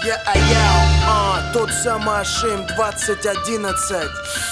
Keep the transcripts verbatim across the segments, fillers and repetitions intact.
Я, а я, а, тот самый Ашим двадцать одиннадцать.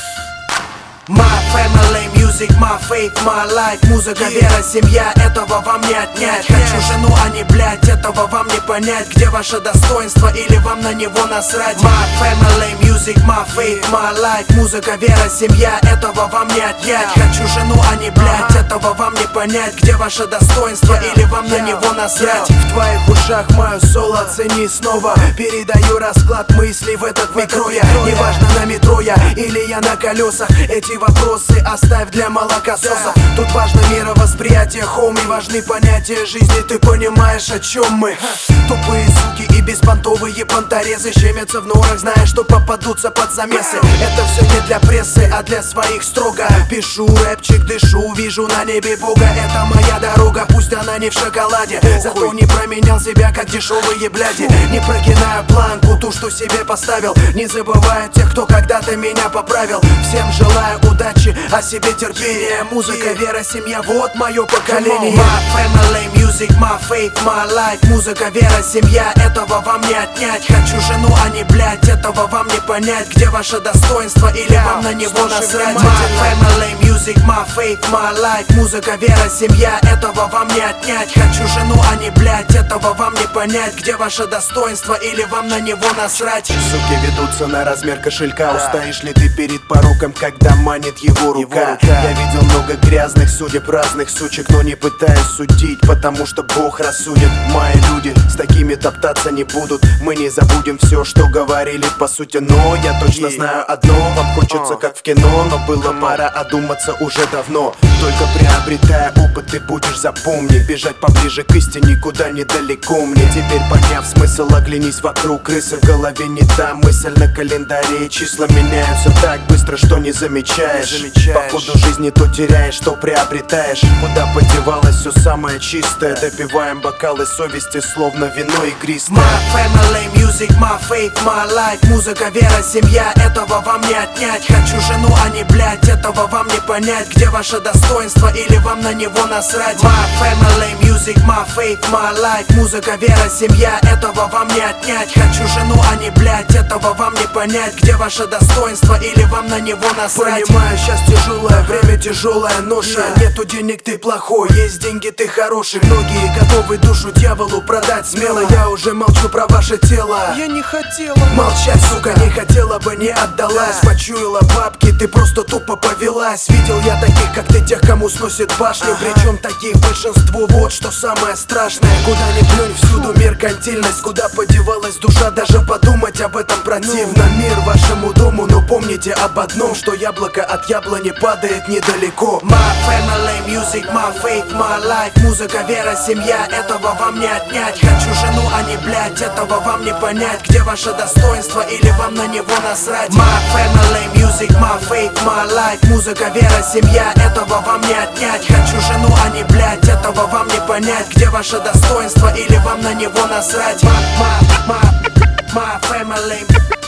My family, music, my faith, my life. Музыка, вера, семья, этого вам не отнять. Хочу жену, а не блять, этого вам не понять. Где ваше достоинство или вам на него насрать? My family, music, my faith, my life. Музыка, вера, семья, этого вам не отнять. Хочу жену, а не блять, этого вам не понять. Где ваше достоинство или вам на него насрать? В твоих ушах мое соло, оцени снова. Передаю расклад мыслей в этот микро я. Неважно, на метро я или я на колесах. Эти вопросы оставь для молокососов. Тут важно мировосприятие, хоуми, важны понятия жизни. Ты понимаешь, о чем мы? Тупые суки и беспонтовые понторезы щемятся в норах, зная, что попадутся под замесы. Это все не для прессы, а для своих строго. Пишу рэпчик, дышу, вижу на небе Бога. Это моя дорога, пусть она не в шоколаде. Зато не променял себя, как дешевые бляди. Не прогинаю планку, ту, что себе поставил. Не забываю тех, кто когда-то меня поправил. Всем желаю удачи, а себе терпения. Музыка, вера, семья, вот мое поколение. My family, music, my faith, my life. Музыка, вера, семья, этого вам не отнять. Хочу жену, а не блять, этого вам не понять. Где ваше достоинство или вам на него насрать? My family, music, my faith, my life. Музыка, вера, семья, этого вам не отнять. Хочу жену, а не блять, этого вам не понять. Где ваше достоинство или вам на него насрать? Суки ведутся на размер кошелька. Устоишь ли ты перед пороком, когда манит его рука? Я видел много грязных судеб, разных сучек, но не пытаюсь судить, потому что Бог рассудит. Мои люди с такими топтаться не будут. Мы не забудем все, что говорили по сути. Но я точно знаю одно: вам хочется как в кино, но было пора одуматься уже давно. Только приобретая опыт, ты будешь запомнить. Бежать поближе к истине, куда недалеко мне. Теперь, поняв смысл, оглянись вокруг. Крысы в голове не та мысль, на календаре числа меняются так быстро, что не замечаешь. По ходу жизни то теряешь, что приобретаешь. Куда подевалось все самое чистое? Допиваем бокалы совести, словно вино игристое. My family, music, my faith, my life. Музыка, вера, семья, этого вам не отнять. Хочу жену, а не блять, этого вам не понять. Где ваше достоинство или вам на него насрать? My family, music, my faith, my life. Музыка, вера, семья, этого вам не отнять. Хочу жену, а не блять, этого вам не понять. Где ваше достоинство или вам на него насрать? Понимаю, сейчас тяжелое время, тяжелая ноша. Нету денег, ты плохой, есть деньги, ты хороший. Многие готовы душу дьяволу продать смело. Я уже молчу про ваше тело. Я не хотела молчать, сука, не хотела бы, не отдалась. Почуяла бабки, ты просто тупо повелась. Видел я таких, как ты, тех, кому сносит башню. Причем таких большинство, вот что самое страшное. Куда ни плюнь, всюду меркантильность. Куда подевалась душа, даже подумать об этом противно. Мир вашему дому, но помните об одном, что яблоко от яблони падает недалеко. My family, music, my faith, my life. Музыка, вера, семья, этого вам не отнять. Хочу жену, а не блять, этого вам не понять. Где ваше достоинство или вам на него насрать? My family, music, my faith, my life. Музыка, вера, семья, этого вам не отнять. Хочу жену, а не блять, этого вам не понять. Где ваше достоинство или вам на него насрать? My, my, my, my family,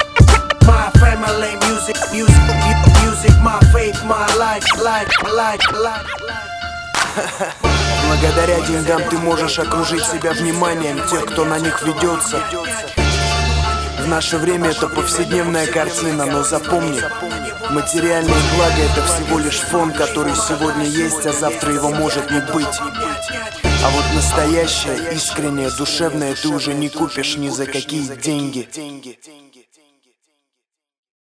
my family, music, music, music, my faith, my life, life, life, life, life. Благодаря деньгам ты можешь окружить себя вниманием тех, кто на них ведется. В наше время это повседневная картина, но запомни, материальные блага — это всего лишь фон, который сегодня есть, а завтра его может не быть. А вот настоящее, искреннее, душевное ты уже не купишь ни за какие деньги.